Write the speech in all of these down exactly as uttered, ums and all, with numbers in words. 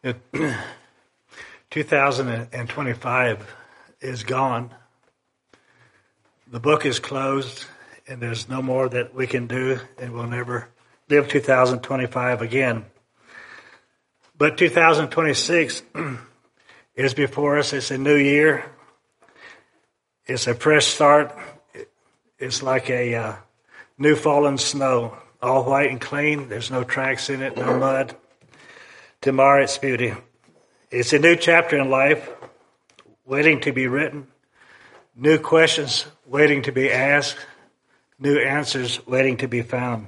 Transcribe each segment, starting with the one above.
It, two thousand twenty-five is gone. The book is closed, and there's no more that we can do, and we'll never live two thousand twenty-five again. But two thousand twenty-six is before us. It's a new year. It's a fresh start. It's like a uh, new fallen snow, all white and clean. There's no tracks in it, no mud to mar its beauty. It's a new chapter in life, waiting to be written. New questions waiting to be asked. New answers waiting to be found.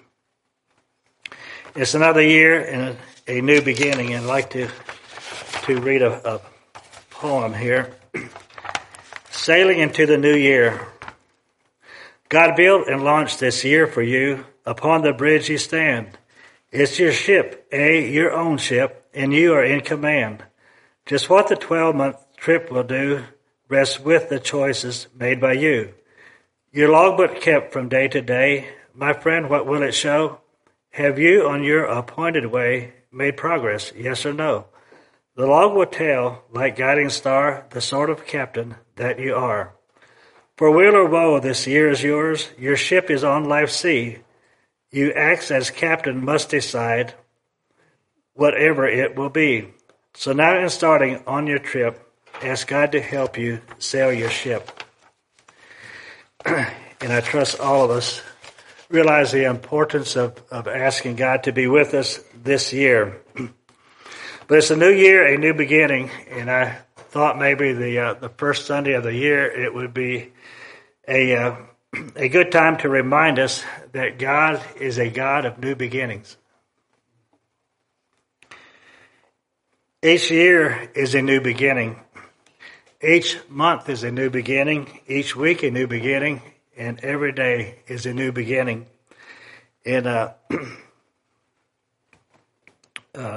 It's another year and a, a new beginning. And I'd like to, to read a, a poem here. Sailing into the new year. God built and launched this year for you. Upon the bridge you stand. It's your ship, a your own ship, and you are in command. Just what the twelve-month trip will do rests with the choices made by you. Your logbook kept from day to day. My friend, what will it show? Have you on your appointed way made progress, yes or no? The log will tell, like guiding star, the sort of captain that you are. For weal or woe, this year is yours. Your ship is on life's sea. You act as captain must decide whatever it will be. So now in starting on your trip, ask God to help you sail your ship. And I trust all of us realize the importance of, of asking God to be with us this year. But it's a new year, a new beginning, and I thought maybe the uh, the first Sunday of the year it would be a uh, a good time to remind us that God is a God of new beginnings. Each year is a new beginning. Each month is a new beginning. Each week a new beginning, and every day is a new beginning. In uh, uh,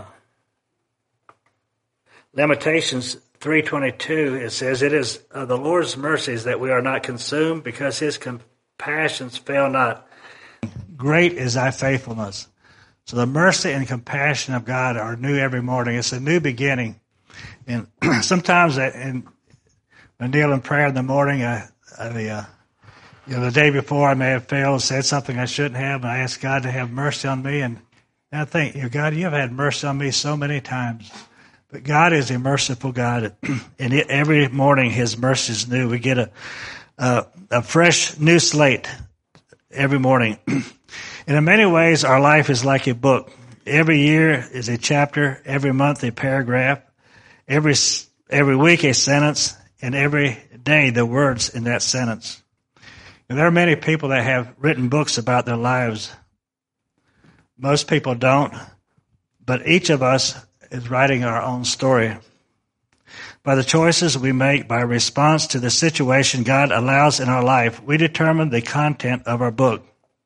Lamentations three twenty-two, it says, "It is uh, the Lord's mercies that we are not consumed, because his compassions fail not. Great is thy faithfulness." So the mercy and compassion of God are new every morning. It's a new beginning. And sometimes I, in, I kneel in prayer in the morning, I, I uh, you know, the day before I may have failed, said something I shouldn't have, and I ask God to have mercy on me. And, and I think, you know, God, you have had mercy on me so many times. But God is a merciful God, and it, every morning his mercy is new. We get a, a a fresh new slate every morning. And in many ways, our life is like a book. Every year is a chapter, every month a paragraph, every every week a sentence, and every day the words in that sentence. And there are many people that have written books about their lives. Most people don't, but each of us is writing our own story. By the choices we make, by response to the situation God allows in our life, we determine the content of our book.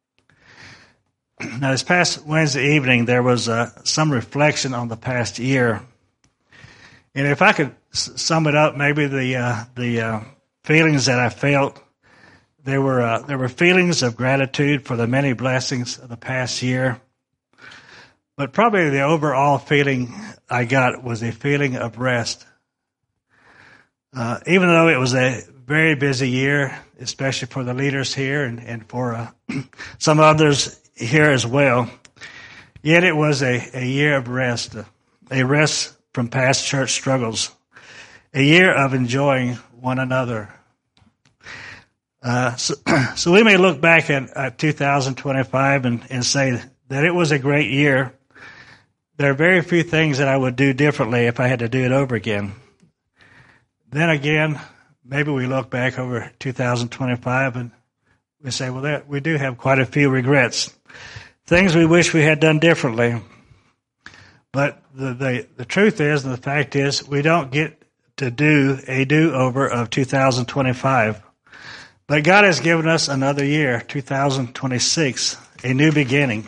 Now, this past Wednesday evening, there was uh, some reflection on the past year. And if I could s- sum it up, maybe the uh, the uh, feelings that I felt, there were uh, there were feelings of gratitude for the many blessings of the past year. But probably the overall feeling I got was a feeling of rest. Uh, even though it was a very busy year, especially for the leaders here and, and for uh, some others here as well, yet it was a, a year of rest, a rest from past church struggles, a year of enjoying one another. Uh, so, so we may look back at, at two thousand twenty-five and, and say that it was a great year. There are very few things that I would do differently if I had to do it over again. Then again, maybe we look back over two thousand twenty-five and we say, well, that, we do have quite a few regrets. Things we wish we had done differently. But the, the, the truth is, and the fact is, we don't get to do a do-over of two thousand twenty-five. But God has given us another year, two thousand twenty-six, a new beginning.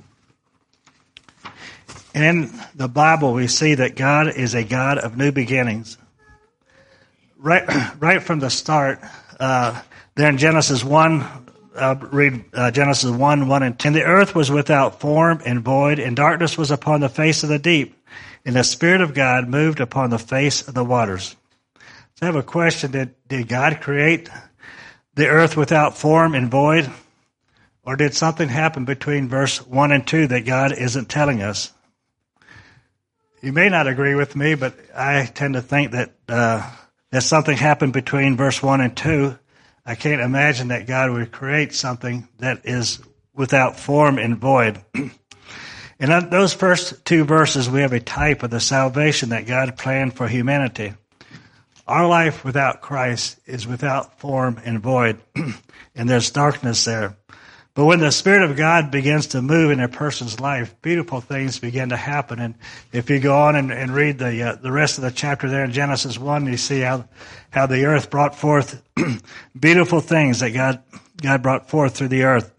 And in the Bible, we see that God is a God of new beginnings. Right, right from the start, uh, there in Genesis one, uh, read uh, Genesis one, one and ten. The earth was without form and void, and darkness was upon the face of the deep. and the Spirit of God moved upon the face of the waters. So I have a question. Did, did God create the earth without form and void? Or did something happen between verse one and two that God isn't telling us? You may not agree with me, but I tend to think that uh, that something happened between verse one and two. I can't imagine that God would create something that is without form and void. In those first two verses, we have a type of the salvation that God planned for humanity. Our life without Christ is without form and void, and there's darkness there. But when the Spirit of God begins to move in a person's life, beautiful things begin to happen. And if you go on and, and read the uh, the rest of the chapter there in Genesis one, you see how how the earth brought forth beautiful things that God God brought forth through the earth.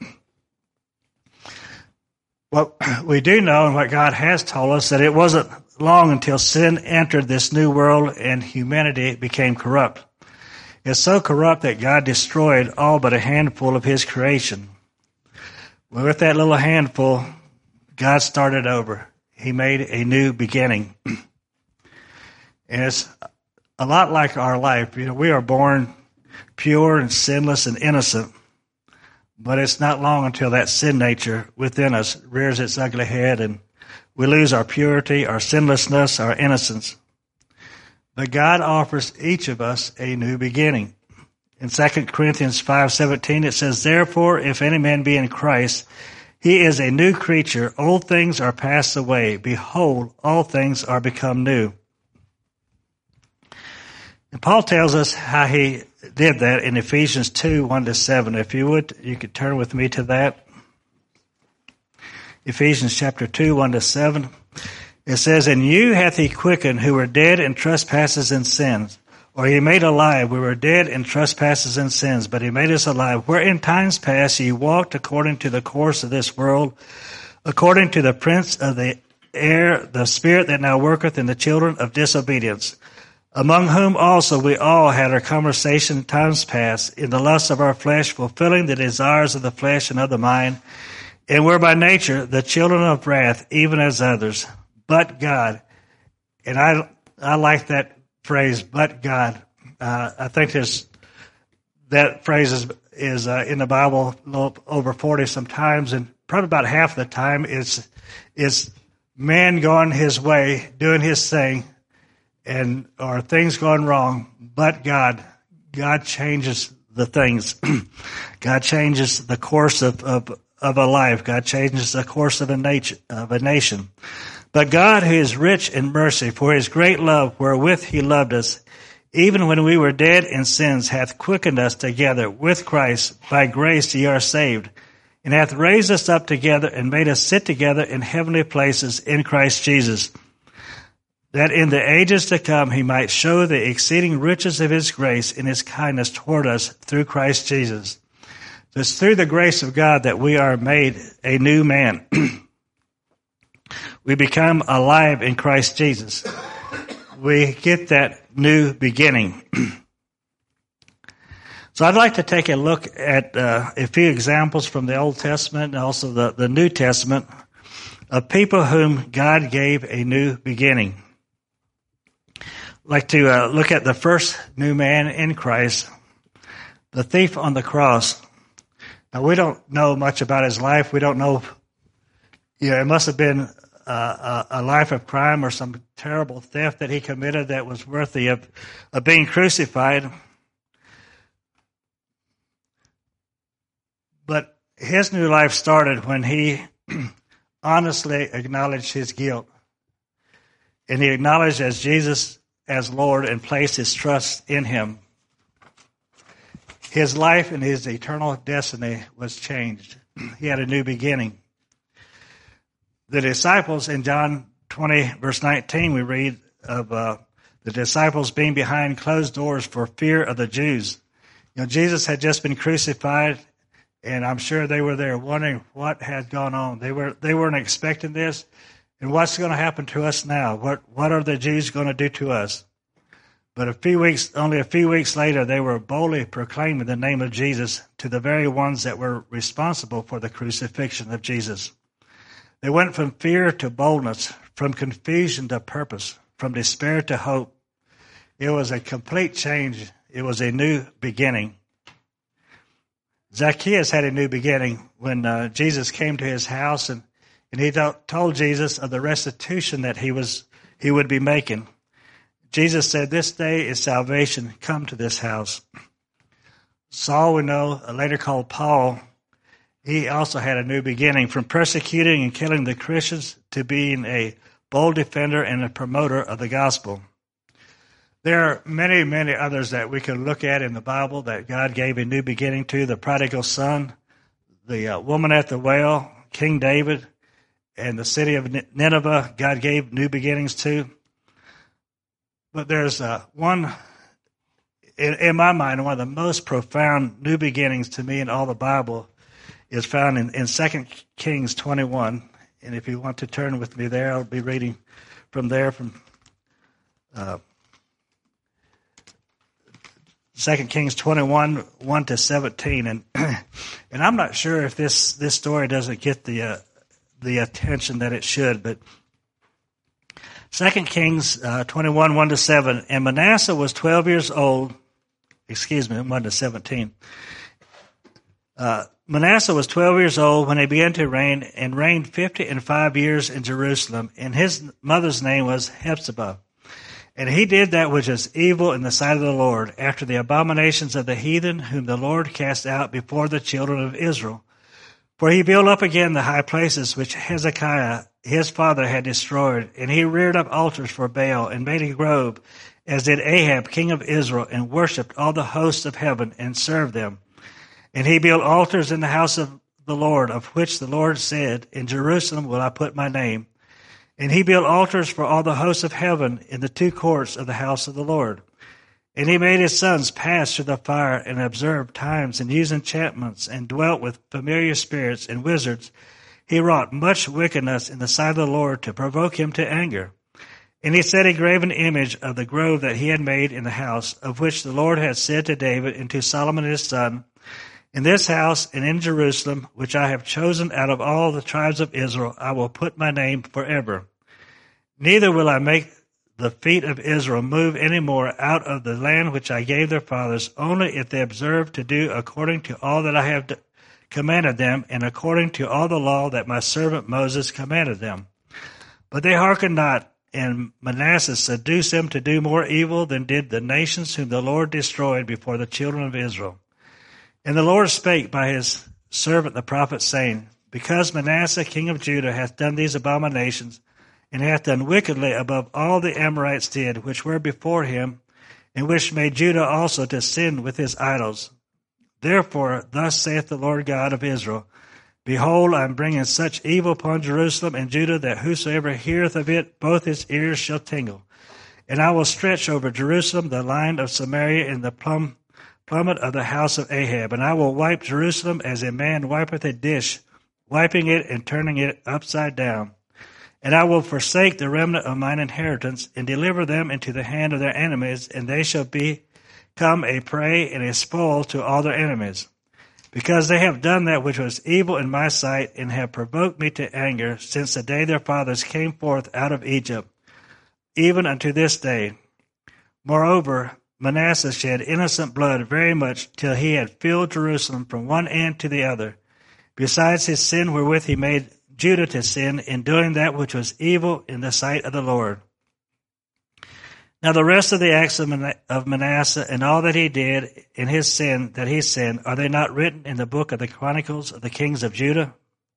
What we do know and what God has told us, that it wasn't long until sin entered this new world and humanity became corrupt. It's so corrupt that God destroyed all but a handful of His creation. Well, with that little handful, God started over. He made a new beginning. And it's a lot like our life. You know, we are born pure and sinless and innocent, but it's not long until that sin nature within us rears its ugly head and we lose our purity, our sinlessness, our innocence. But God offers each of us a new beginning. In Second Corinthians five seventeen, it says, "Therefore, if any man be in Christ, he is a new creature. Old things are passed away. Behold, all things are become new." And Paul tells us how he did that in Ephesians two, one to seven. If you would, you could turn with me to that. Ephesians chapter two, one to seven. It says, "And you hath he quickened who were dead in trespasses and sins. Or he made alive, we were dead in trespasses and sins, but he made us alive. Where in times past ye walked according to the course of this world, according to the prince of the air, the spirit that now worketh in the children of disobedience, among whom also we all had our conversation in times past, in the lust of our flesh, fulfilling the desires of the flesh and of the mind, and were by nature the children of wrath, even as others. But God," and I I like that phrase, "but God." Uh, I think there's, that phrase is, is uh, in the Bible a little over forty sometimes, and probably about half the time is is man going his way, doing his thing, and or things going wrong. But God, God changes the things. God changes the course of, of of a life. God changes the course of a nature of a nation. But God, who is rich in mercy, for his great love wherewith he loved us, even when we were dead in sins, hath quickened us together with Christ. By grace ye are saved, and hath raised us up together and made us sit together in heavenly places in Christ Jesus, that in the ages to come he might show the exceeding riches of his grace in his kindness toward us through Christ Jesus. It's through the grace of God that we are made a new man. We become alive in Christ Jesus. We get that new beginning. So I'd like to take a look at uh, a few examples from the Old Testament and also the, the New Testament of people whom God gave a new beginning. I'd like to uh, look at the first new man in Christ, the thief on the cross. Now, we don't know much about his life. We don't know, you know, it must have been Uh, a, a life of crime or some terrible theft that he committed that was worthy of, of being crucified. But his new life started when he honestly acknowledged his guilt. And he acknowledged as Jesus as Lord and placed his trust in him. His life and his eternal destiny was changed. He had a new beginning. The disciples in John twenty, verse nineteen, we read of uh, the disciples being behind closed doors for fear of the Jews. You know, Jesus had just been crucified, and I'm sure they were there wondering what had gone on. They were they weren't expecting this, and what's going to happen to us now? What what are the Jews going to do to us? But a few weeks, only a few weeks later, they were boldly proclaiming the name of Jesus to the very ones that were responsible for the crucifixion of Jesus. They went from fear to boldness, from confusion to purpose, from despair to hope. It was a complete change. It was a new beginning. Zacchaeus had a new beginning when uh, Jesus came to his house, and, and he th- told Jesus of the restitution that he was he would be making. Jesus said, "This day is salvation come to this house." Saul, we know, later called Paul, he also had a new beginning, from persecuting and killing the Christians to being a bold defender and a promoter of the gospel. There are many, many others that we can look at in the Bible that God gave a new beginning to: the prodigal son, the uh, woman at the well, King David, and the city of Nineveh, God gave new beginnings to. But there's uh, one, in, in my mind, one of the most profound new beginnings to me in all the Bible is found in, in Second Kings twenty-one. And if you want to turn with me there, I'll be reading from there, from uh, Second Kings twenty-one, one to seventeen. And and I'm not sure if this, this story doesn't get the uh, the attention that it should, but Second Kings uh, twenty-one, one to seven. And Manasseh was twelve years old. Excuse me, one to seventeen. Uh, Manasseh was twelve years old when he began to reign, and reigned fifty and five years in Jerusalem. And his mother's name was Hephzibah. And he did that which is evil in the sight of the Lord, after the abominations of the heathen, whom the Lord cast out before the children of Israel. For he built up again the high places which Hezekiah his father had destroyed, and he reared up altars for Baal, and made a grove, as did Ahab king of Israel, and worshipped all the hosts of heaven, and served them. And he built altars in the house of the Lord, of which the Lord said, "In Jerusalem will I put my name." And he built altars for all the hosts of heaven in the two courts of the house of the Lord. And he made his sons pass through the fire, and observed times, and used enchantments, and dwelt with familiar spirits and wizards. He wrought much wickedness in the sight of the Lord, to provoke him to anger. And he set a graven image of the grove that he had made in the house, of which the Lord had said to David and to Solomon his son, "In this house and in Jerusalem, which I have chosen out of all the tribes of Israel, I will put my name forever. Neither will I make the feet of Israel move any more out of the land which I gave their fathers, only if they observe to do according to all that I have commanded them, and according to all the law that my servant Moses commanded them." But they hearkened not, and Manasseh seduced them to do more evil than did the nations whom the Lord destroyed before the children of Israel. And the Lord spake by his servant the prophet, saying, "Because Manasseh king of Judah hath done these abominations, and hath done wickedly above all the Amorites did, which were before him, and which made Judah also to sin with his idols. Therefore, thus saith the Lord God of Israel, Behold, I am bringing such evil upon Jerusalem and Judah, that whosoever heareth of it, both his ears shall tingle. And I will stretch over Jerusalem the line of Samaria and the plumb, plummet of the house of Ahab. And I will wipe Jerusalem as a man wipeth a dish, wiping it and turning it upside down. And I will forsake the remnant of mine inheritance, and deliver them into the hand of their enemies, and they shall become a prey and a spoil to all their enemies. Because they have done that which was evil in my sight, and have provoked me to anger, since the day their fathers came forth out of Egypt, even unto this day. Moreover, Manasseh shed innocent blood very much, till he had filled Jerusalem from one end to the other, besides his sin wherewith he made Judah to sin, in doing that which was evil in the sight of the Lord. Now the rest of the acts of Manasseh, and all that he did, in his sin that he sinned, are they not written in the book of the Chronicles of the kings of Judah?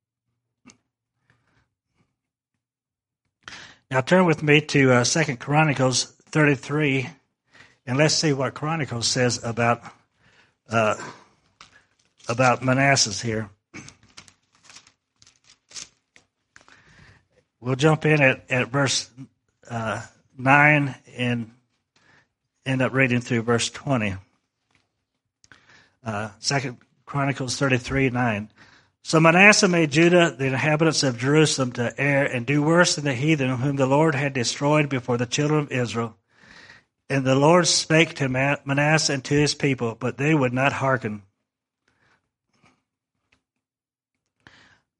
Now turn with me to uh, Second Chronicles thirty-three, and let's see what Chronicles says about uh, about Manasseh here. We'll jump in at, at verse uh, nine and end up reading through verse twenty. Uh, Second Chronicles thirty-three, nine. So Manasseh made Judah, the inhabitants of Jerusalem, to err and do worse than the heathen whom the Lord had destroyed before the children of Israel. And the Lord spake to Manasseh and to his people, but they would not hearken.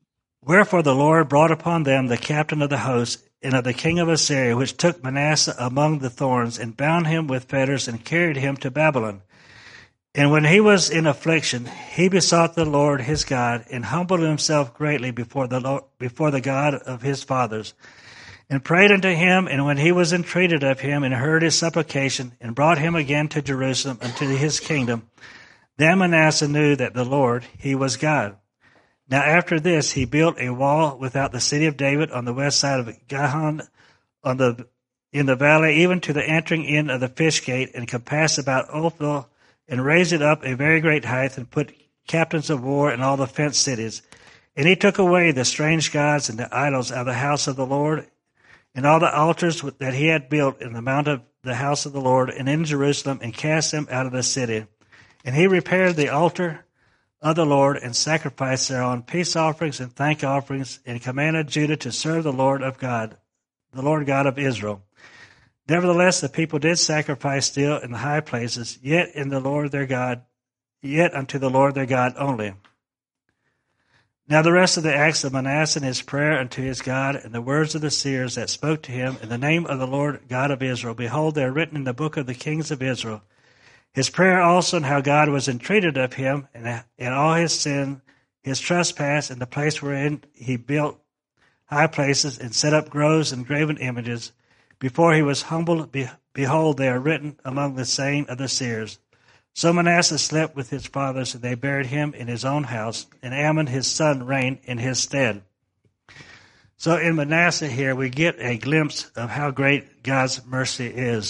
Wherefore the Lord brought upon them the captain of the host and of the king of Assyria, which took Manasseh among the thorns, and bound him with fetters, and carried him to Babylon. And when he was in affliction, he besought the Lord his God, and humbled himself greatly before the Lord, before the God of his fathers, and prayed unto him. And when he was entreated of him, and heard his supplication, and brought him again to Jerusalem unto his kingdom, then Manasseh knew that the Lord, he was God. Now after this he built a wall without the city of David on the west side of Gihon, on the in the valley, even to the entering in of the fish gate, and compassed about Ophel, and raised it up a very great height, and put captains of war in all the fenced cities. And he took away the strange gods and the idols out of the house of the Lord, and all the altars that he had built in the mount of the house of the Lord, and in Jerusalem, and cast them out of the city. And he repaired the altar of the Lord, and sacrificed thereon peace offerings and thank offerings, and commanded Judah to serve the Lord of God, the Lord God of Israel. Nevertheless, the people did sacrifice still in the high places, yet in the Lord their God, yet unto the Lord their God only. Now the rest of the acts of Manasseh, and his prayer unto his God, and the words of the seers that spoke to him in the name of the Lord God of Israel, behold, they are written in the book of the kings of Israel. His prayer also, and how God was entreated of him, and, and all his sin, his trespass, and the place wherein he built high places, and set up groves and graven images. Before he was humbled, be, behold, they are written among the saying of the seers. So Manasseh slept with his fathers, and they buried him in his own house, and Amon his son reigned in his stead. So in Manasseh here, we get a glimpse of how great God's mercy is.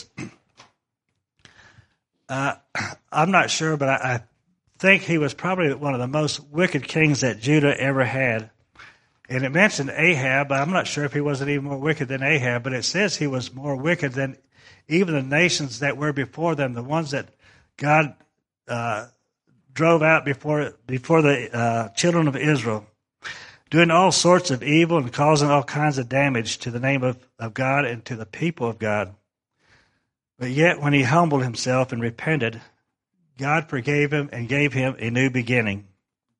Uh, I'm not sure, but I, I think he was probably one of the most wicked kings that Judah ever had. And it mentioned Ahab, but I'm not sure if he wasn't even more wicked than Ahab, but it says he was more wicked than even the nations that were before them, the ones that God uh, drove out before before the uh, children of Israel, doing all sorts of evil and causing all kinds of damage to the name of, of God and to the people of God. But yet when he humbled himself and repented, God forgave him and gave him a new beginning.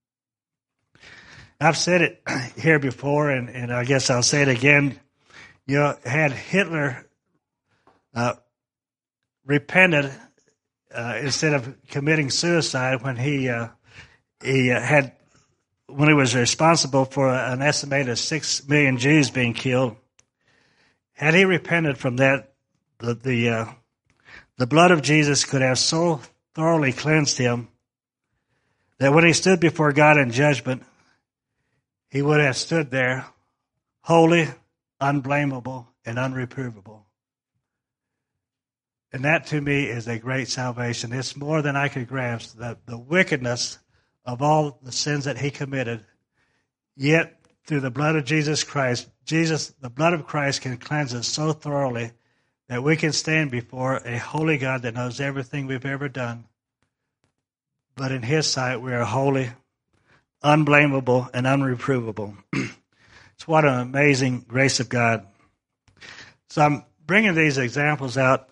I've said it here before, and, and I guess I'll say it again. You know, had Hitler uh, repented uh, instead of committing suicide when he uh, he uh, had when he was responsible for an estimated six million Jews being killed, had he repented from that, the the uh, the blood of Jesus could have so thoroughly cleansed him that when he stood before God in judgment, he would have stood there holy, unblameable, and unreprovable. And that to me is a great salvation. It's more than I could grasp, the, the wickedness of all the sins that he committed. Yet through the blood of Jesus Christ, Jesus, the blood of Christ can cleanse us so thoroughly that we can stand before a holy God that knows everything we've ever done. But in his sight, we are holy, unblameable, and unreprovable. It's what an amazing grace of God. So I'm bringing these examples out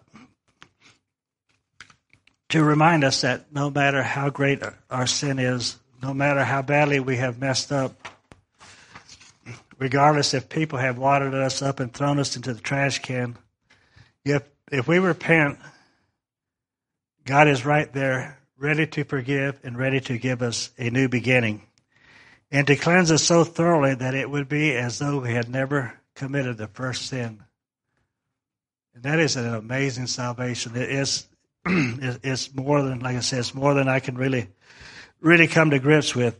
to remind us that no matter how great our sin is, no matter how badly we have messed up, regardless if people have watered us up and thrown us into the trash can, if if we repent, God is right there, ready to forgive and ready to give us a new beginning, and to cleanse us so thoroughly that it would be as though we had never committed the first sin. And that is an amazing salvation. It is it's more than, like I said, it's more than I can really, really come to grips with.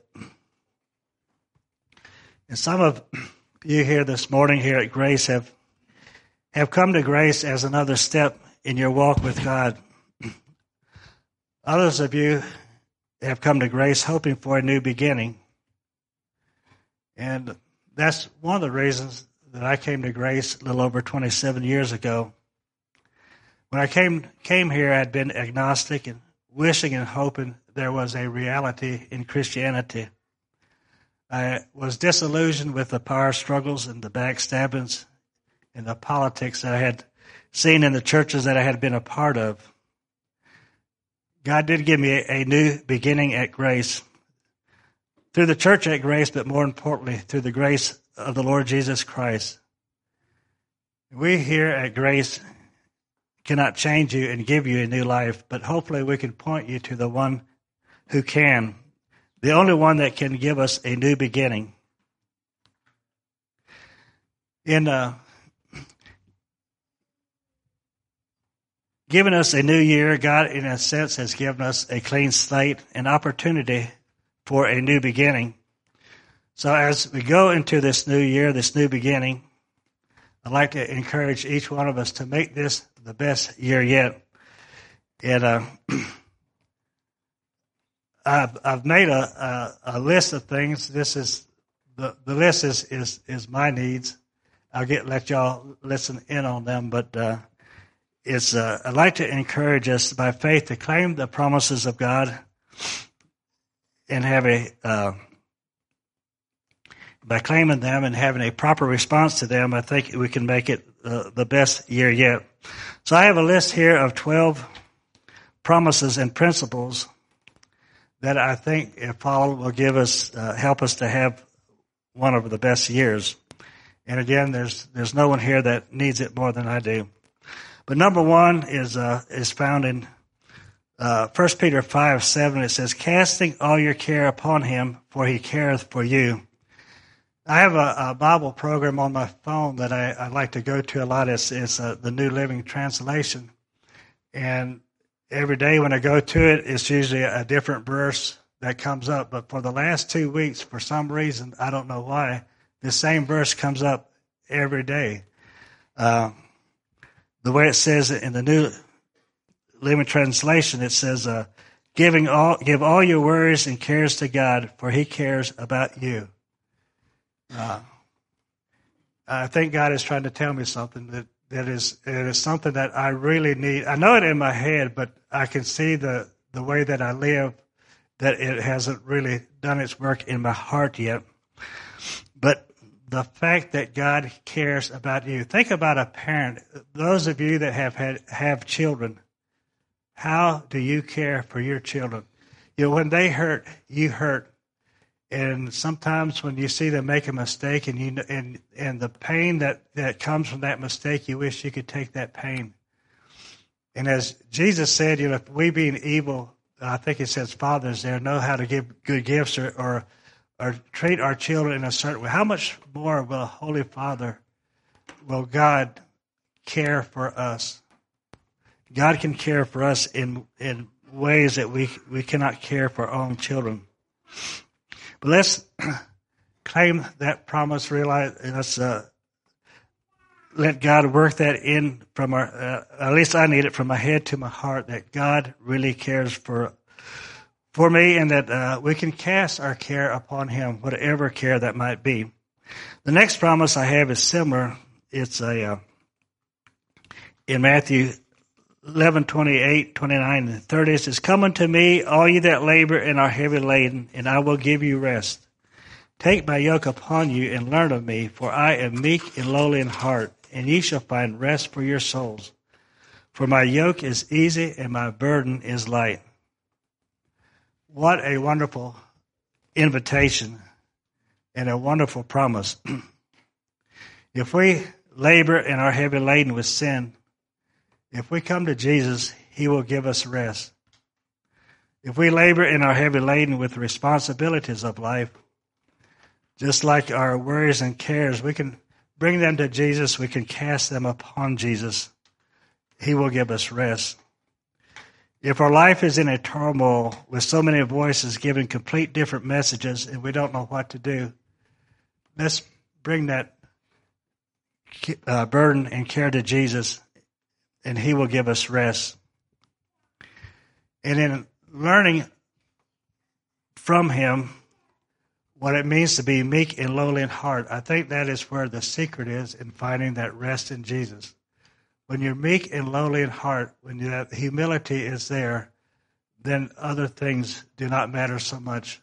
And some of you here this morning here at Grace have have come to grace as another step in your walk with God. Others of you have come to grace hoping for a new beginning. And that's one of the reasons that I came to grace a little over twenty-seven years ago. When I came came here, I'd been agnostic and wishing and hoping there was a reality in Christianity. I was disillusioned with the power struggles and the backstabbings and the politics that I had seen in the churches that I had been a part of. God did give me a, a new beginning at Grace through the church at Grace, but more importantly, through the grace of the Lord Jesus Christ. We here at Grace cannot change you and give you a new life, but hopefully we can point you to the one who can, the only one that can give us a new beginning. In uh, giving us a new year, God, in a sense, has given us a clean slate, an opportunity for a new beginning. So as we go into this new year, this new beginning, I'd like to encourage each one of us to make this the best year yet. And uh, I've, I've made a, a, a list of things. This is the, the list is, is, is my needs. I'll get let y'all listen in on them, but uh, it's uh, I'd like to encourage us by faith to claim the promises of God and have a uh, by claiming them and having a proper response to them. I think we can make it uh, the best year yet. So I have a list here of twelve promises and principles that I think, if followed, will give us uh, help us to have one of the best years. And again, there's there's no one here that needs it more than I do. But number one is uh, is found in uh, First Peter five seven. It says, "Casting all your care upon him, for he careth for you." I have a, a Bible program on my phone that I, I like to go to a lot. It's, it's uh, the New Living Translation. And every day when I go to it, it's usually a different verse that comes up. But for the last two weeks, for some reason, I don't know why, the same verse comes up every day. Uh, the way it says in the New Living Translation, it says, uh, "Giving all, give all your worries and cares to God, for he cares about you." Uh, I think God is trying to tell me something that, that is it is something that I really need. I know it in my head, but I can see the, the way that I live that it hasn't really done its work in my heart yet. But the fact that God cares about you. Think about a parent. Those of you that have had have children, how do you care for your children? You know, when they hurt, you hurt. And sometimes when you see them make a mistake, and you and and the pain that, that comes from that mistake, you wish you could take that pain. And as Jesus said, you know, if we being evil, I think it says fathers there, know how to give good gifts or, or or treat our children in a certain way, how much more will a Holy Father, will God care for us? God can care for us in in ways that we we cannot care for our own children. But let's claim that promise, realize, and let's uh, let God work that in from our, uh, at least I need it from my head to my heart, that God really cares for for me, and that uh, we can cast our care upon him, whatever care that might be. The next promise I have is similar. It's a uh, in Matthew eleven, twenty-eight, twenty-nine, and thirty. It says, "Come unto me, all ye that labor and are heavy laden, and I will give you rest. Take my yoke upon you and learn of me, for I am meek and lowly in heart, and ye shall find rest for your souls. For my yoke is easy and my burden is light." What a wonderful invitation and a wonderful promise. If we labor and are heavy laden with sin, if we come to Jesus, he will give us rest. If we labor and are heavy laden with the responsibilities of life, just like our worries and cares, we can bring them to Jesus. We can cast them upon Jesus. He will give us rest. If our life is in a turmoil with so many voices giving complete different messages and we don't know what to do, let's bring that uh, burden and care to Jesus, and he will give us rest. And in learning from him what it means to be meek and lowly in heart, I think that is where the secret is in finding that rest in Jesus. When you're meek and lowly in heart, when that humility is there, then other things do not matter so much.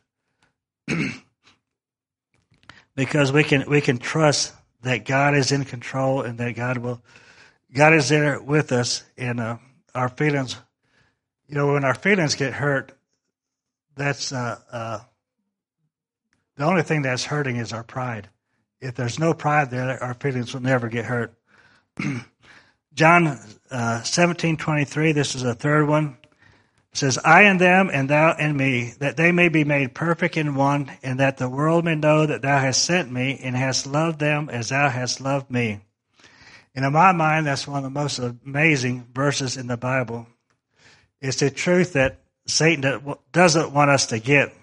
Because we can we can trust that God is in control and that God will God is there with us, and uh, our feelings, you know, when our feelings get hurt, that's uh, uh, The only thing that's hurting is our pride. If there's no pride there, our feelings will never get hurt. John uh, seventeen twenty-three, this is the third one. It says, I and them and thou and me, that they may be made perfect in one, and that the world may know that thou hast sent me and hast loved them as thou hast loved me. And in my mind, that's one of the most amazing verses in the Bible. It's the truth that Satan doesn't want us to get.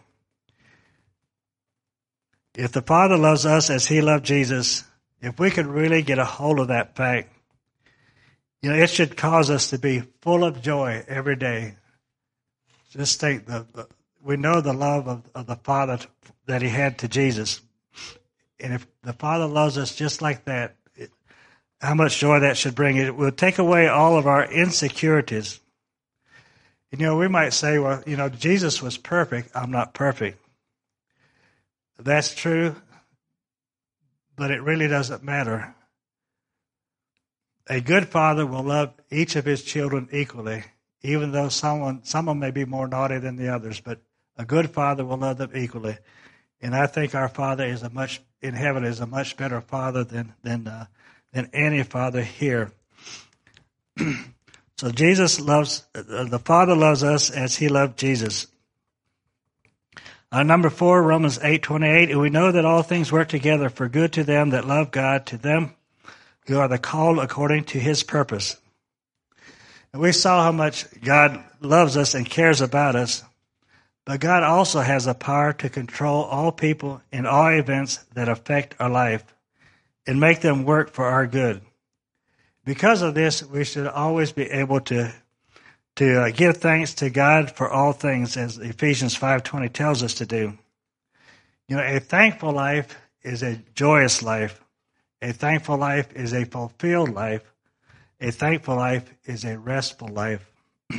If the Father loves us as he loved Jesus, if we could really get a hold of that fact, you know, it should cause us to be full of joy every day. Just think, the, the, we know the love of, of the Father that he had to Jesus. And if the Father loves us just like that, it, how much joy that should bring. It will take away all of our insecurities. And, you know, we might say, well, you know, Jesus was perfect. I'm not perfect. That's true, but it really doesn't matter. A good father will love each of his children equally, even though someone, someone may be more naughty than the others, but a good father will love them equally. And I think our Father is a much in heaven is a much better Father than than uh, than any father here. So Jesus loves uh, the Father loves us as he loved Jesus. Uh, number four, Romans eight twenty-eight, and we know that all things work together for good to them that love God, to them who are the called according to his purpose. And we saw how much God loves us and cares about us, but God also has the power to control all people and all events that affect our life and make them work for our good. Because of this, we should always be able to to uh, give thanks to God for all things, as Ephesians five twenty tells us to do. You know, a thankful life is a joyous life. A thankful life is a fulfilled life. A thankful life is a restful life.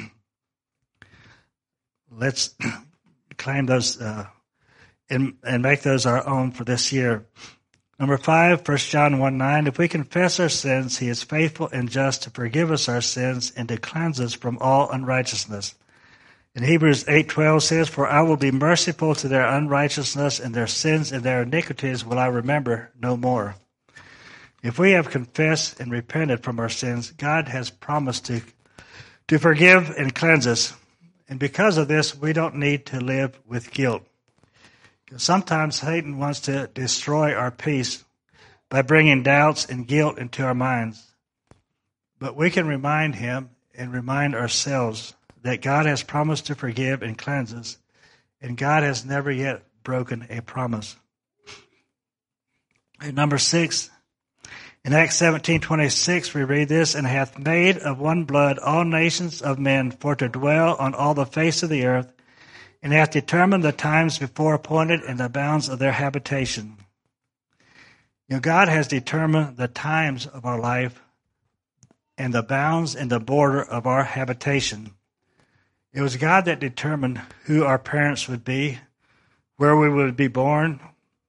Let's claim those uh, and, and make those our own for this year. Number five, First John one nine, if we confess our sins, he is faithful and just to forgive us our sins and to cleanse us from all unrighteousness. And Hebrews eight twelve says, for I will be merciful to their unrighteousness, and their sins and their iniquities will I remember no more. If we have confessed and repented from our sins, God has promised to, to forgive and cleanse us. And because of this, we don't need to live with guilt. Sometimes Satan wants to destroy our peace by bringing doubts and guilt into our minds. But we can remind him and remind ourselves that God has promised to forgive and cleanse us, and God has never yet broken a promise. And number six, in Acts seventeen twenty-six, we read this, and hath made of one blood all nations of men for to dwell on all the face of the earth, and hath determined the times before appointed and the bounds of their habitation. You know, God has determined the times of our life and the bounds and the border of our habitation. It was God that determined who our parents would be, where we would be born,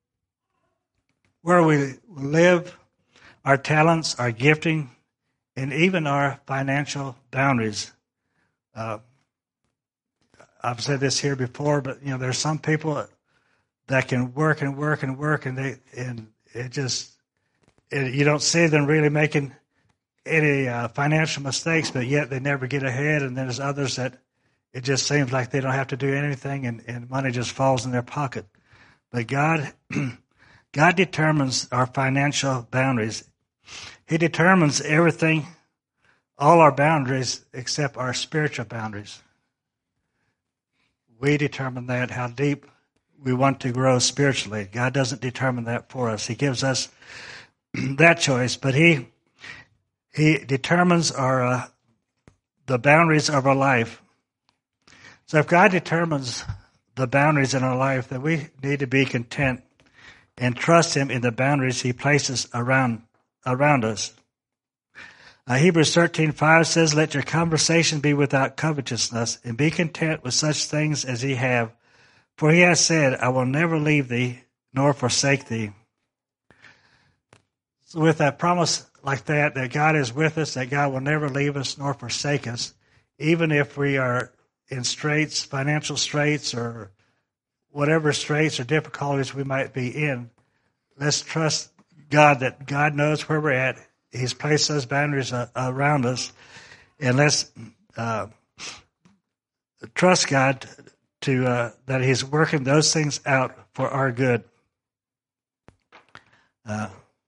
where we live, our talents, our gifting, and even our financial boundaries. Uh, I've said this here before, but you know, there's some people that can work and work and work, and they and it just it, you don't see them really making any uh, financial mistakes, but yet they never get ahead. And then there's others that it just seems like they don't have to do anything, and, and money just falls in their pocket. But God, God determines our financial boundaries. He determines everything, all our boundaries except our spiritual boundaries. We determine that, how deep we want to grow spiritually. God doesn't determine that for us. He gives us that choice, but He He determines our uh, the boundaries of our life. So if God determines the boundaries in our life, then we need to be content and trust Him in the boundaries He places around around us. Uh, Hebrews thirteen five says, let your conversation be without covetousness, and be content with such things as ye have. For He has said, I will never leave thee, nor forsake thee. So with that promise like that, that God is with us, that God will never leave us nor forsake us, even if we are in straits, financial straits, or whatever straits or difficulties we might be in, let's trust God that God knows where we're at. He's placed those boundaries uh, around us. And let's uh, trust God to uh, that He's working those things out for our good. Uh,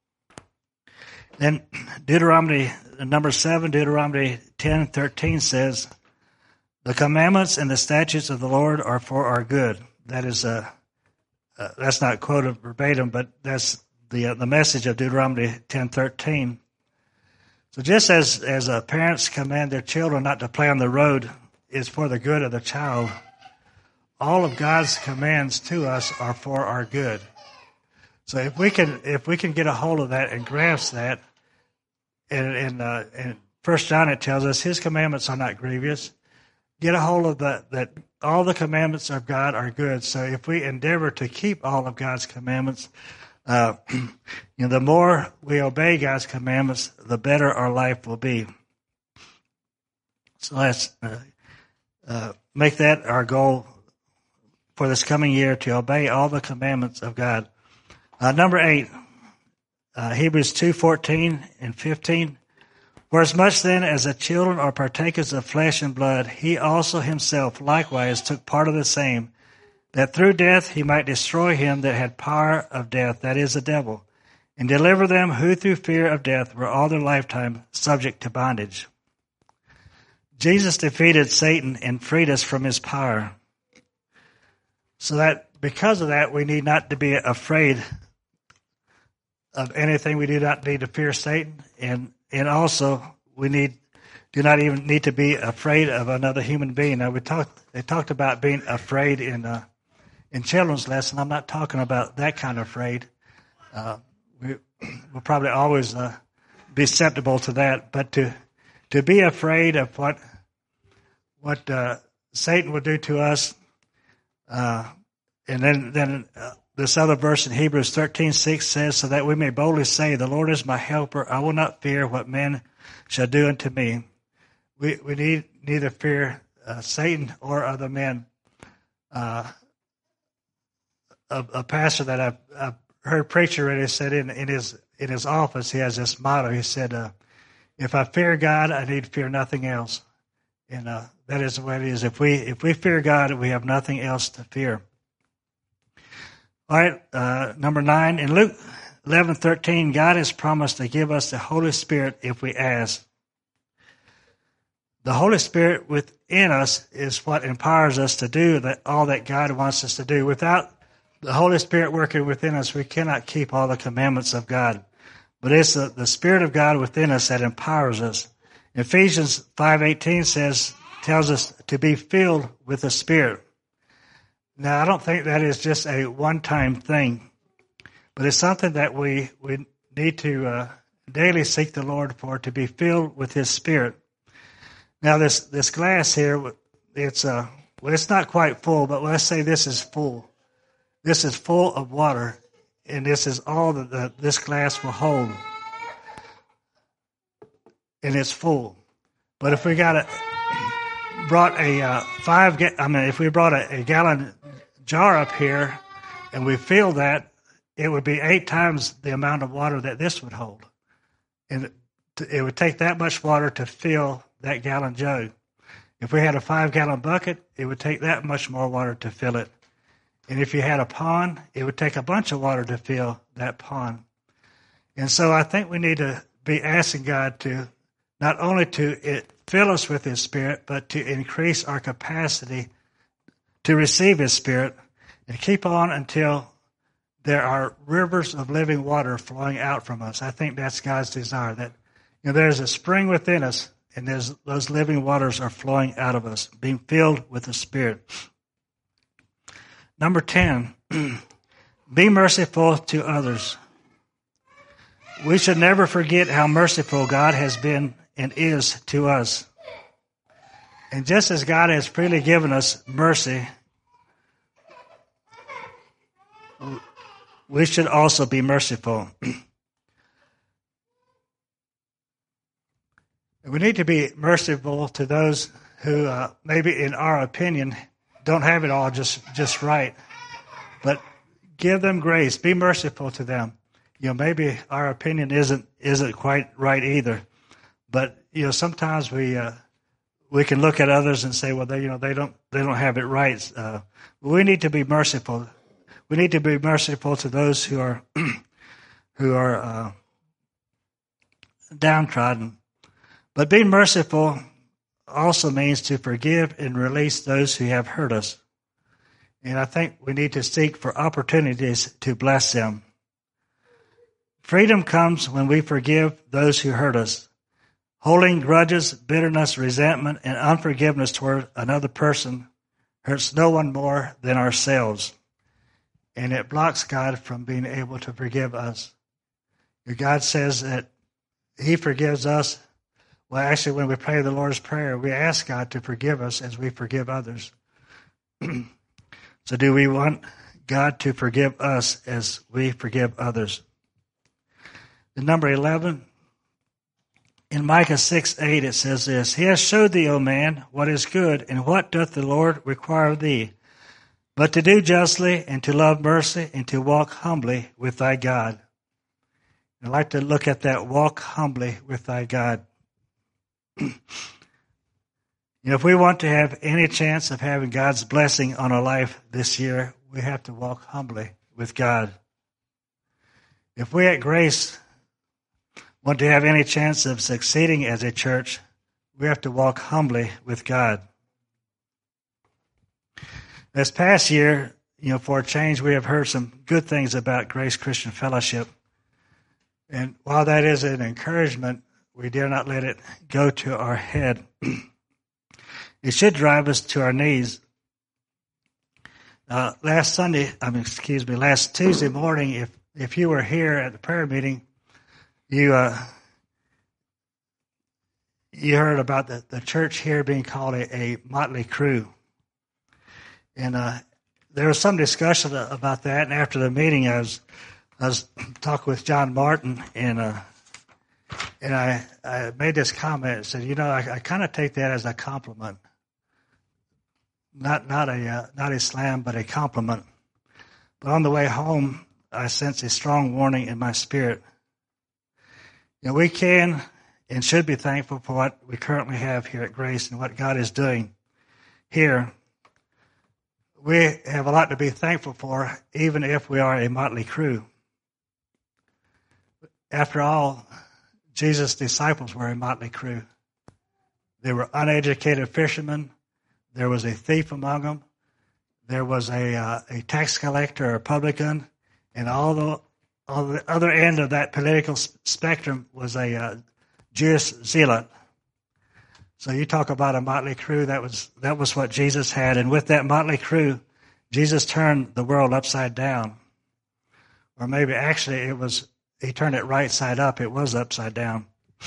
then Deuteronomy, number seven, Deuteronomy ten thirteen says, "The commandments and the statutes of the Lord are for our good." That is, uh, uh, that's not quoted verbatim, but that's the uh, the message of Deuteronomy ten thirteen. So just as as uh, parents command their children not to play on the road is for the good of the child, all of God's commands to us are for our good. So if we can if we can get a hold of that and grasp that, and in uh, in First John it tells us His commandments are not grievous. Get a hold of that that all the commandments of God are good. So if we endeavor to keep all of God's commandments, uh, you know, the more we obey God's commandments, the better our life will be. So let's uh, uh, make that our goal for this coming year, to obey all the commandments of God. Uh, number eight, uh, Hebrews two fourteen and fifteen. "For as much then as the children are partakers of flesh and blood, He also Himself likewise took part of the same, that through death He might destroy him that had power of death, that is, the devil, and deliver them who through fear of death were all their lifetime subject to bondage." Jesus defeated Satan and freed us from his power. So that because of that, we need not to be afraid of anything. We do not need to fear Satan, and and also we need do not even need to be afraid of another human being. Now we talked they talked about being afraid in uh, in children's lesson. I'm not talking about that kind of afraid. Uh, we will probably always uh, be susceptible to that, but to to be afraid of what what uh, Satan would do to us. Uh, and then, then uh, this other verse in Hebrews thirteen six says, "So that we may boldly say, the Lord is my helper. I will not fear what men shall do unto me." We we need neither fear uh, Satan or other men. Uh, a, a pastor that I've, I've heard preacher already said in, in his in his office, he has this motto. He said, uh, "If I fear God, I need fear nothing else." And uh, that is the way it is. If we if we fear God, we have nothing else to fear. All right, uh, number nine, in Luke eleven thirteen, God has promised to give us the Holy Spirit if we ask. The Holy Spirit within us is what empowers us to do that all that God wants us to do. Without the Holy Spirit working within us, we cannot keep all the commandments of God. But it's the, the Spirit of God within us that empowers us. Ephesians five eighteen says, tells us to be filled with the Spirit. Now, I don't think that is just a one-time thing, but it's something that we, we need to uh, daily seek the Lord for, to be filled with His Spirit. Now, this, this glass here, it's uh, well, it's not quite full, but let's say this is full. This is full of water, and this is all that the, this glass will hold. And it's full. But if we got a brought a uh, five, I mean, if we brought a, a gallon jar up here and we filled that, it would be eight times the amount of water that this would hold, and it, it would take that much water to fill that gallon jug. If we had a five-gallon bucket, it would take that much more water to fill it. And if you had a pond, it would take a bunch of water to fill that pond. And so I think we need to be asking God to not only to it, fill us with His Spirit, but to increase our capacity to receive His Spirit and keep on until there are rivers of living water flowing out from us. I think that's God's desire, that you know, there's a spring within us, and there's, those living waters are flowing out of us, being filled with the Spirit. Number ten, be merciful to others. We should never forget how merciful God has been and is to us. And just as God has freely given us mercy, we should also be merciful. We need to be merciful to those who, uh, maybe in our opinion, don't have it all just, just right. But give them grace. Be merciful to them. You know, maybe our opinion isn't isn't quite right either. But you know, sometimes we uh, we can look at others and say, well, they you know they don't they don't have it right. Uh, we need to be merciful. We need to be merciful to those who are who are uh, downtrodden. But being merciful also means to forgive and release those who have hurt us. And I think we need to seek for opportunities to bless them. Freedom comes when we forgive those who hurt us. Holding grudges, bitterness, resentment, and unforgiveness toward another person hurts no one more than ourselves. And it blocks God from being able to forgive us. God says that He forgives us. Well, actually, when we pray the Lord's Prayer, we ask God to forgive us as we forgive others. So do we want God to forgive us as we forgive others? And number eleven, in Micah six eight, it says this, He has showed thee, O man, what is good, and what doth the Lord require of thee, but to do justly, and to love mercy, and to walk humbly with thy God. I'd like to look at that, walk humbly with thy God. You know, if we want to have any chance of having God's blessing on our life this year, we have to walk humbly with God. If we at Grace want to have any chance of succeeding as a church, we have to walk humbly with God. This past year, you know, for a change, we have heard some good things about Grace Christian Fellowship. And while that is an encouragement, we dare not let it go to our head. It should drive us to our knees. Uh, last Sunday, I mean, excuse me, last Tuesday morning, if if you were here at the prayer meeting, you uh, you heard about the, the church here being called a, a motley crew. And uh, there was some discussion about that. And after the meeting, I was I was talking with John Martin, and uh, and I, I made this comment. I said, you know, I, I kind of take that as a compliment. Not not a uh, not a slam, but a compliment. But on the way home, I sensed a strong warning in my spirit. You know, we can and should be thankful for what we currently have here at Grace and what God is doing here. We have a lot to be thankful for, even if we are a motley crew. After all, Jesus' disciples were a motley crew. They were uneducated fishermen. There was a thief among them. There was a uh, a tax collector, a publican, and all the on the other end of that political spectrum was a uh, Jewish zealot. So you talk about a motley crew. That was that was what Jesus had, and with that motley crew, Jesus turned the world upside down, or maybe actually it was he turned it right side up. It was upside down.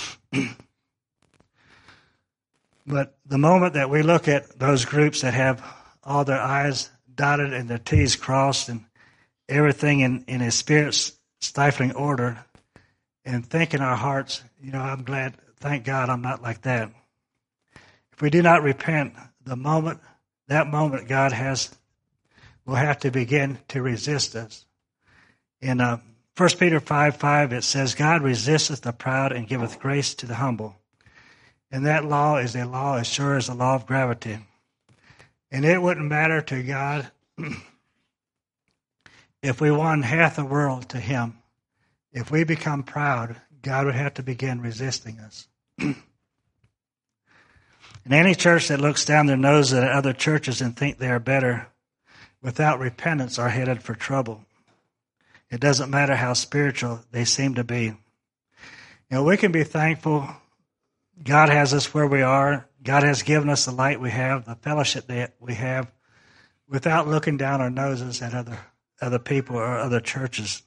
But the moment that we look at those groups that have all their I's dotted and their T's crossed and everything in, in a spirit-stifling order, and think in our hearts, you know, I'm glad, thank God I'm not like that. If we do not repent, the moment, that moment God has, will have to begin to resist us. In uh, First Peter five five, it says, God resisteth the proud and giveth grace to the humble. And that law is a law as sure as the law of gravity. And it wouldn't matter to God if we won half the world to Him. If we become proud, God would have to begin resisting us. And any church that looks down their nose at other churches and think they are better, without repentance, are headed for trouble. It doesn't matter how spiritual they seem to be. You know, we can be thankful God has us where we are. God has given us the light we have, the fellowship that we have, without looking down our noses at other other people or other churches.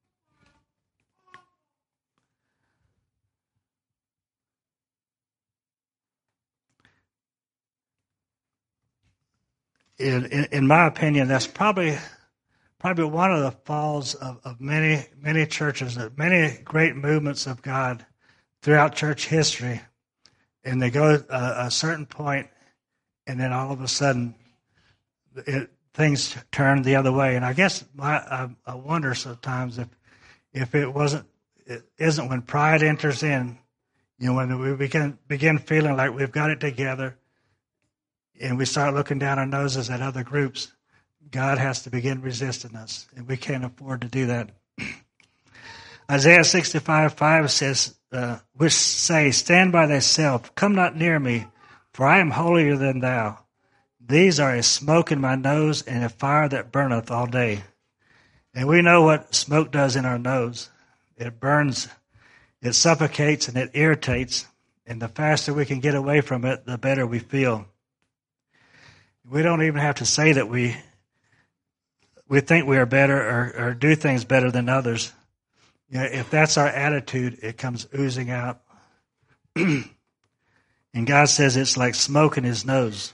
In, in, in my opinion, that's probably probably one of the falls of, of many many churches, of many great movements of God throughout church history. And they go a, a certain point, and then all of a sudden, it, things turn the other way. And I guess my, I, I wonder sometimes if if it wasn't, it isn't when pride enters in, you know, when we begin begin feeling like we've got it together, and we start looking down our noses at other groups, God has to begin resisting us, and we can't afford to do that. Isaiah sixty-five five says, uh, which say, stand by thyself, come not near me, for I am holier than thou. These are a smoke in my nose and a fire that burneth all day. And we know what smoke does in our nose. It burns, it suffocates, and it irritates. And the faster we can get away from it, the better we feel. We don't even have to say that we we think we are better or, or do things better than others. You know, if that's our attitude, it comes oozing out. And God says it's like smoke in his nose.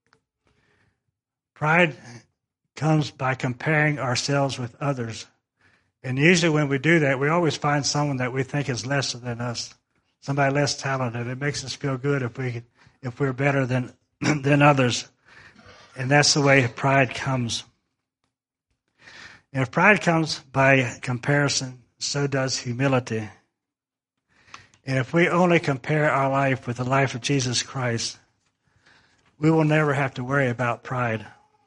Pride comes by comparing ourselves with others. And usually when we do that, we always find someone that we think is lesser than us, somebody less talented. It makes us feel good if we if we're better than than others. And that's the way pride comes. And if pride comes by comparison, so does humility. And if we only compare our life with the life of Jesus Christ, we will never have to worry about pride.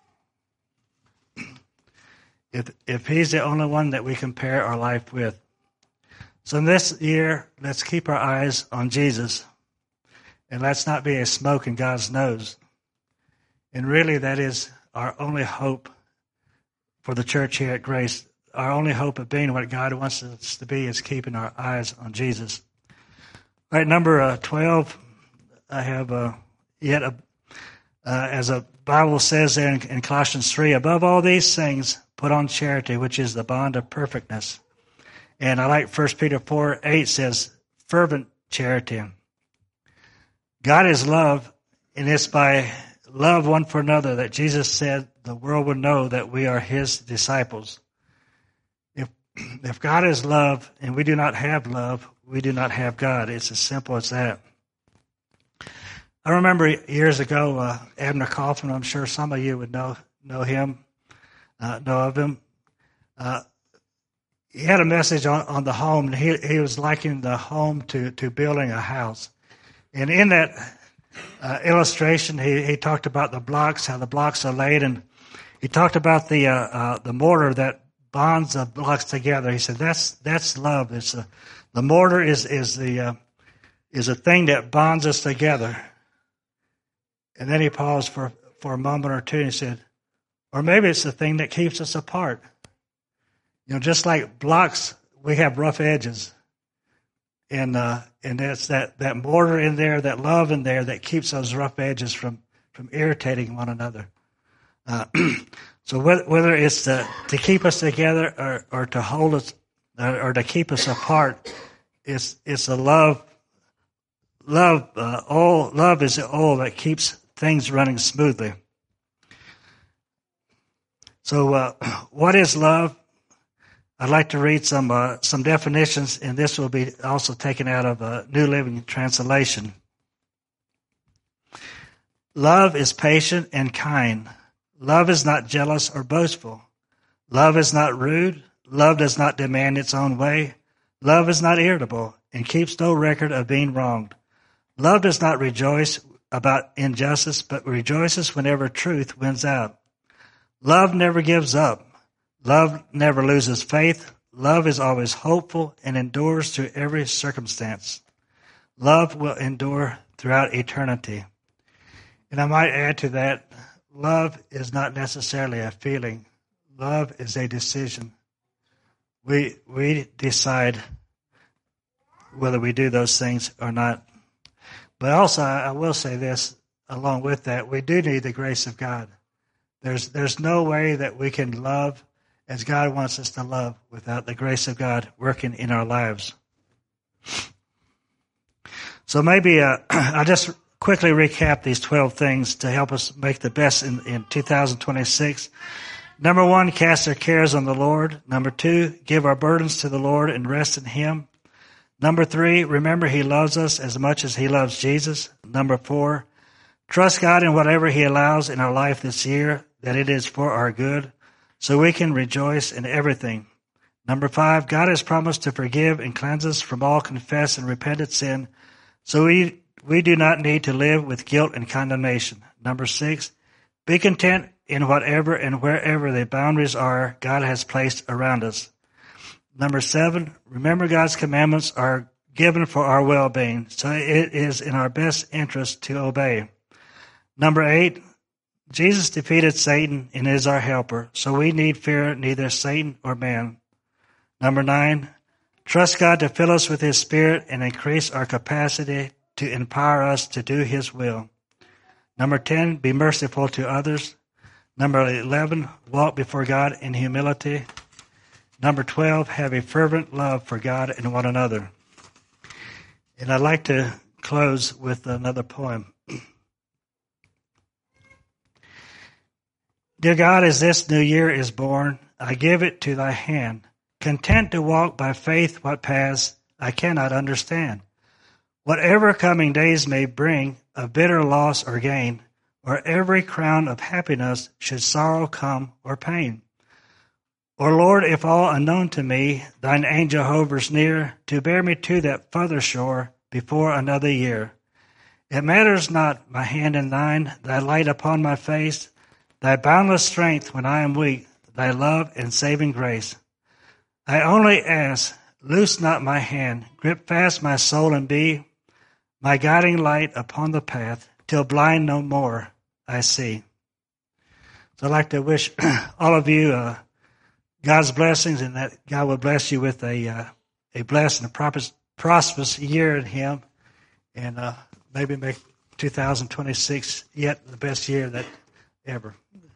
If if he's the only one that we compare our life with. So in this year, let's keep our eyes on Jesus. And let's not be a smoke in God's nose. And really, that is our only hope for the church here at Grace. Our only hope of being what God wants us to be is keeping our eyes on Jesus. All right, number uh, twelve, I have uh, yet, a, uh, as a Bible says there in, in Colossians three, above all these things, put on charity, which is the bond of perfectness. And I like First Peter four eight says, fervent charity. God is love, and it's by love one for another that Jesus said the world would know that we are his disciples. If if God is love and we do not have love, we do not have God. It's as simple as that. I remember years ago, uh, Abner Kaufman, I'm sure some of you would know know him, uh, know of him. Uh, he had a message on, on the home, and he, he was likening the home to, to building a house. And in that uh, illustration, he, he talked about the blocks, how the blocks are laid, and he talked about the uh, uh, the mortar that bonds the blocks together. He said that's that's love. It's a, the mortar is is the uh, is a thing that bonds us together. And then he paused for for a moment or two, and he said, or maybe it's the thing that keeps us apart. You know, just like blocks, we have rough edges. And uh, and it's that, that mortar in there, that love in there that keeps those rough edges from, from irritating one another. Uh, so whether, whether it's to, to keep us together or, or to hold us or, or to keep us apart, it's it's a love. Love, uh, oil, love is the oil that keeps things running smoothly. So, uh, what is love? I'd like to read some uh, some definitions, and this will be also taken out of a New Living Translation. Love is patient and kind. Love is not jealous or boastful. Love is not rude. Love does not demand its own way. Love is not irritable and keeps no record of being wronged. Love does not rejoice about injustice, but rejoices whenever truth wins out. Love never gives up. Love never loses faith. Love is always hopeful and endures through every circumstance. Love will endure throughout eternity. And I might add to that, love is not necessarily a feeling. Love is a decision. We we decide whether we do those things or not. But also, I will say this, along with that, we do need the grace of God. There's there's no way that we can love as God wants us to love without the grace of God working in our lives. So maybe uh, I'll just quickly recap these twelve things to help us make the best in, in two thousand twenty-six. Number one, cast our cares on the Lord. Number two, give our burdens to the Lord and rest in him. Number three, remember he loves us as much as he loves Jesus. Number four, trust God in whatever he allows in our life this year. that it is for our good, so we can rejoice in everything. Number five, God has promised to forgive and cleanse us from all confessed and repented sin, so we, we do not need to live with guilt and condemnation. Number six, be content in whatever and wherever the boundaries are God has placed around us. Number seven, remember God's commandments are given for our well-being, so it is in our best interest to obey. Number eight, Jesus defeated Satan and is our helper, so we need fear neither Satan or man. Number nine, trust God to fill us with His Spirit and increase our capacity to empower us to do His will. Number ten, be merciful to others. Number eleven, walk before God in humility. Number twelve, have a fervent love for God and one another. And I'd like to close with another poem. Dear God, as this new year is born, I give it to thy hand, content to walk by faith what paths I cannot understand. Whatever coming days may bring of bitter loss or gain, or every crown of happiness should sorrow come or pain. Or Lord, if all unknown to me, thine angel hovers near to bear me to that further shore before another year. It matters not my hand in thine, thy light upon my face, thy boundless strength when I am weak, thy love and saving grace. I only ask, loose not my hand, grip fast my soul and be my guiding light upon the path, till blind no more I see. So I'd like to wish all of you uh, God's blessings, and that God will bless you with a uh, a blessed and prosperous, prosperous year in Him, and uh, maybe make two thousand twenty-six yet the best year that ever.